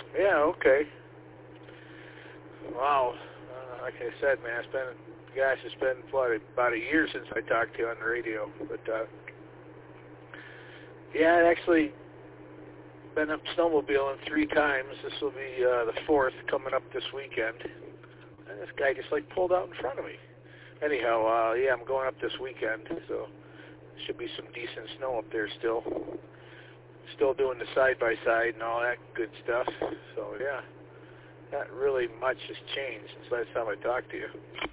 Yeah, okay. Wow. Like I said, man, it's been about a year since I talked to you on the radio. But, yeah, I actually been up snowmobiling 3 times. This will be the 4th coming up this weekend. And this guy just, pulled out in front of me. Anyhow, yeah, I'm going up this weekend, so should be some decent snow up there still. Still doing the side-by-side and all that good stuff. So, yeah, not really much has changed since last time I talked to you.